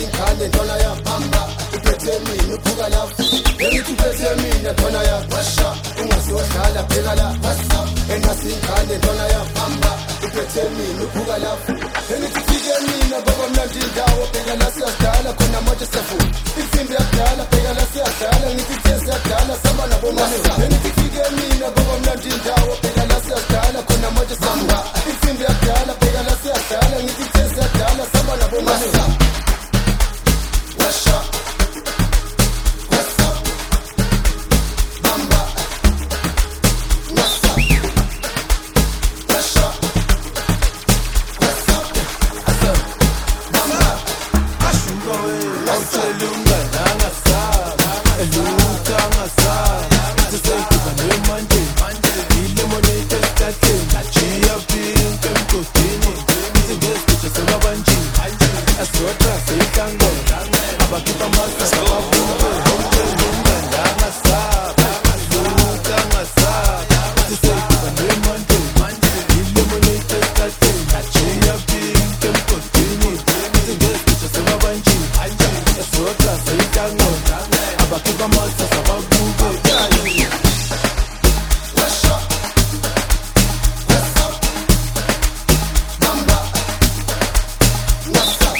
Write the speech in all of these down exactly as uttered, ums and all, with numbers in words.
ingane ntona yahamba uphethe mina uphuka lapho ngithi uphethe mina ntona yahasha ungasohlala phela la hasa engasi ingane ntona yahamba uphethe mina uphuka lapho ngithi fike mina baba mnandi indawo phela la siyadala khona manje siyafuna isimbi yakudala phela la siyadala ngithi siyadala samba nabo mama ngithi fike mina baba mnandi indawo phela la siyadala khona manje samba isimbi yakudala phela la siyadala ngithi siyadala samba nabo mama Washa, wasa, bamba, wasa, washa, wasa, asa, bamba, ashuka we, awucelunga nangasa, eluka ngasa, sesekuba nemanje, ile monete statini, nachiya pink emkotini, izingesicho sebabanji, asota seyitango. Keep on myself, I'm moving, moving, moving, I'm a star, look, I'm a star. To say, keep on doing Monday, illuminate that thing. She a pink and continue. Using this, just a banji. That's what I say, can't know. I'm a keep on myself, I'm moving. What's up? What's up? Bamba. What's up?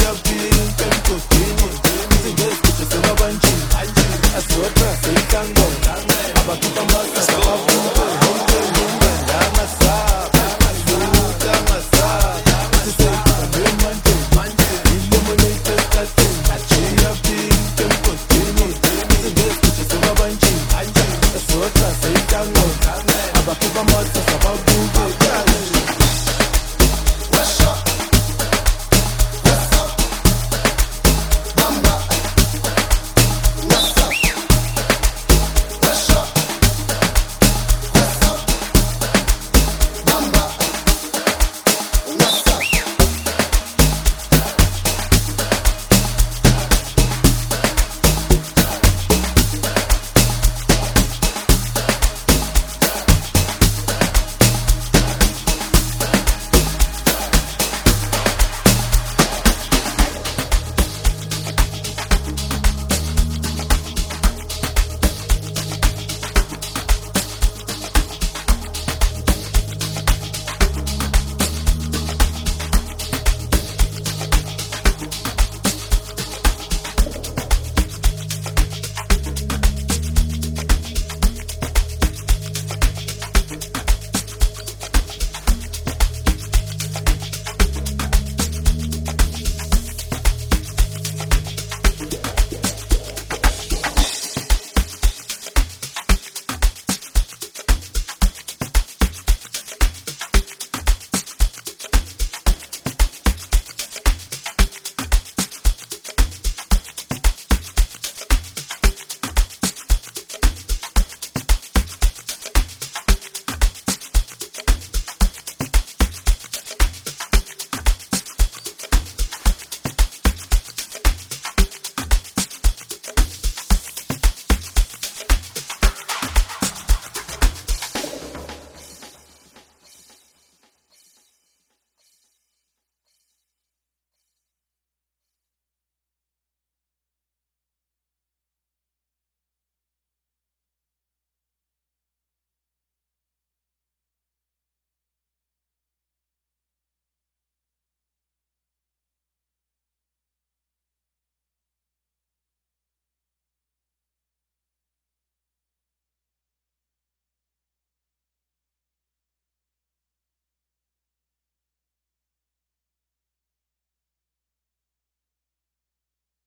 That's what I say, tango.